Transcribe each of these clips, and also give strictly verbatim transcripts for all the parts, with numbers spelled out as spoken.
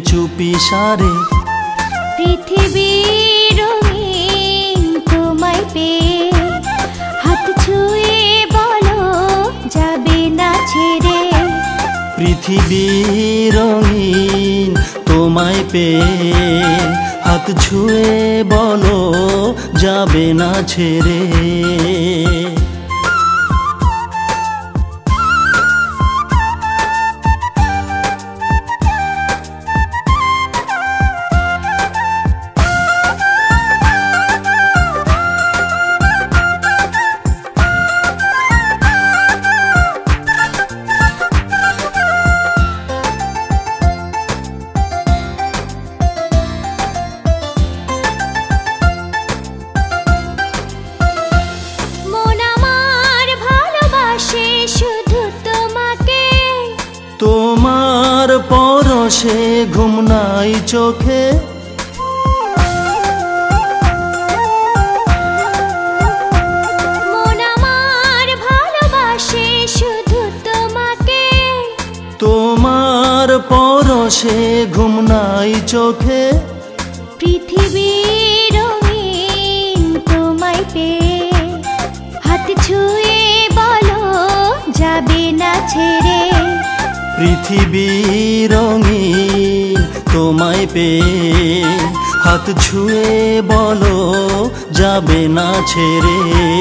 চুপি সারে। পৃথিবীর রঙিন তোমায় পেয়ে হাত ছুঁয়ে বলো যাবে না ছেড়ে। পৃথিবীর রঙিন তোমায় পেয়ে হাত ছুঁয়ে বলো যাবে না ছেড়ে। তোমার পরশে ঘুম নাই চোখে। মন আমার ভালোবাসে শুধু তোমাকে। তোমার পরশে ঘুম নাই চোখে। পৃথিবীর রঙিন তোমায় পেয়ে হাত ছুঁয়ে বলো যাবে না ছেড়ে। পৃথিবীর রঙিন তোমায় পেয়ে হাত ছুঁয়ে বলো যাবে না ছেড়ে।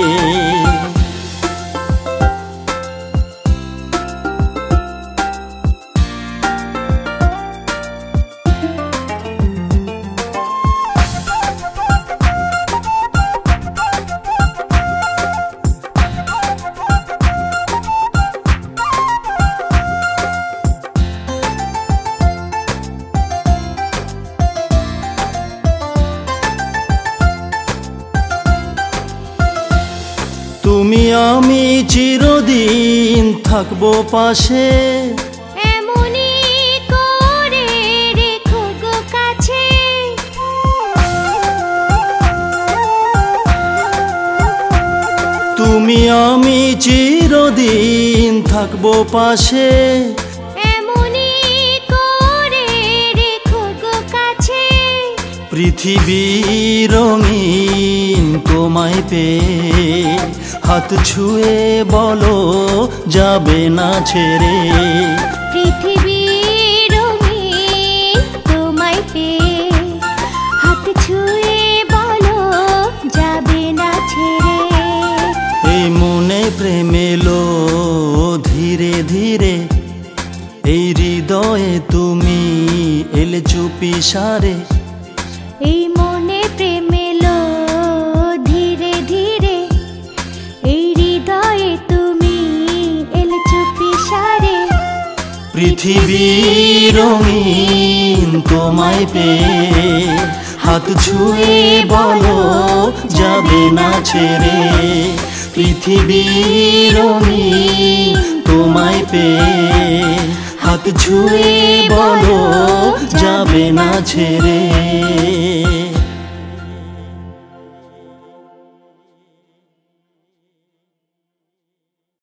তুমি আমি চিরদিন থাকবো পাশে। এমনি করে রেখো গো কাছে। তুমি আমি চিরদিন থাকবো পাশে। এমনি করে রেখো গো কাছে। পৃথিবীর রঙিন তোমায় পেয়ে হাত ছুঁয়ে বলো যাবে না ছেড়ে। পৃথিবীর রঙিন তোমায় পেয়ে হাত ছুঁয়ে বলো যাবে না ছেড়ে। এই মনে প্রেম এলো ধীরে ধীরে। এই হৃদয়ে তুমি এলে চুপি সারে। এই মনে প্রেম এলো ধীরে ধীরে। এই হৃদয়ে তুমি এলে চুপি সারে। পৃথিবীর রঙিন তোমায় পেয়ে হাত ছুঁয়ে বলো যাবে না ছেড়ে। পৃথিবীর রঙিন তোমায় পেয়ে হাত ছুঁয়ে বলো যাবে না ছেড়ে।